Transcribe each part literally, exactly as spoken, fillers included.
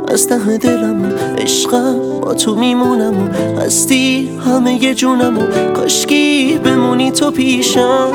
از ته دلم عشقم با تو میمونم و هستی همه ی جونم و کاشکی بمونی تو پیشم.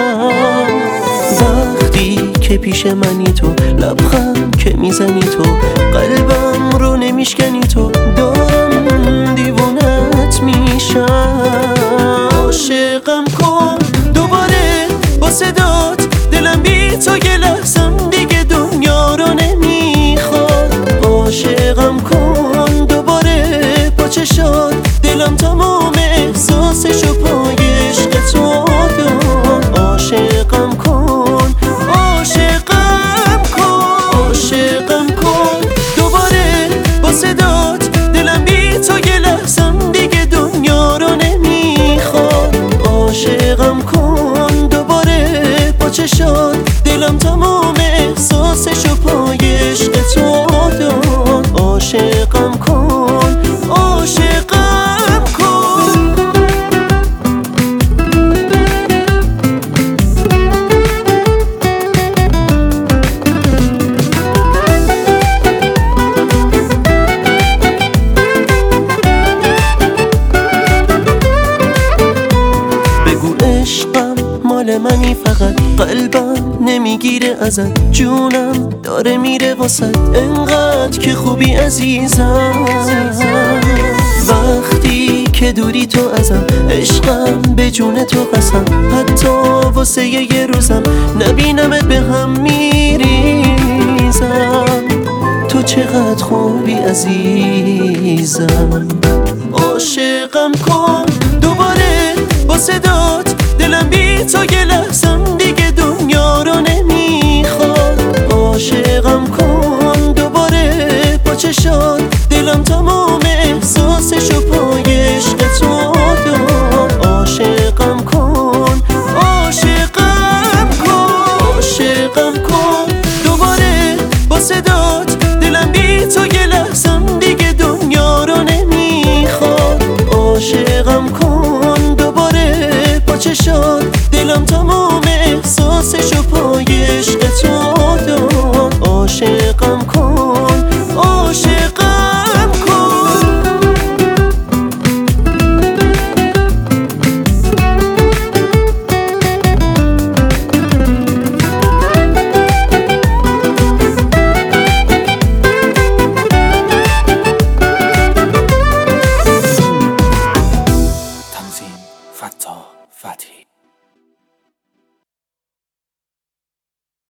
وقتی که پیش منی تو، لبخند که میزنی تو، قلبم رو نمیشکنی تو، دارم دیوونت میشم. عاشقم کن دوباره با صدات، دلم بی تو یه لحظم دیگه دنیا رو نمیخواد. عاشقم کن دوباره با چشات، دلم تمام احساسشو پای عشق تو داد. عاشقم کن، عاشقم کن، عاشقم کن دوباره با صدات، دلم بی تو یه لحظم دیگه دنیا رو نمیخواد. عاشقم کن دوباره با چشات، دلم تمام احساسشو پای عشق تو داد. عاشقم کن، عاشقم کن. بگو عشقم مال منی، فقط قلبم نمیگیره ازت، جونم داره میره واسد، انقدر که خوبی عزیزم. وقتی که دوری تو ازم، عشقم به جون تو قسم، حتی واسه یه روزم نبینمت به هم میریزم. تو چقدر خوبی عزیزم. عاشقم کن دوباره با صدات، دلم بی تو یه لحظم دیگه دنیا رو نمیخواد. عاشقم کن دوباره با چشات، دلم تمام احساسشو پای عشق تو داد. عاشقم کن، عاشقم کن، عاشقم کن دوباره با صدات، دلم بی تو یه لحظم دیگه دنیا رو نمیخواد. عاشقم کن دوباره با چشات، دلم تمام احساسشو پای عشق تو داد. عاشقم کن، عاشقم کن. تنظیم: فتاح فتحی.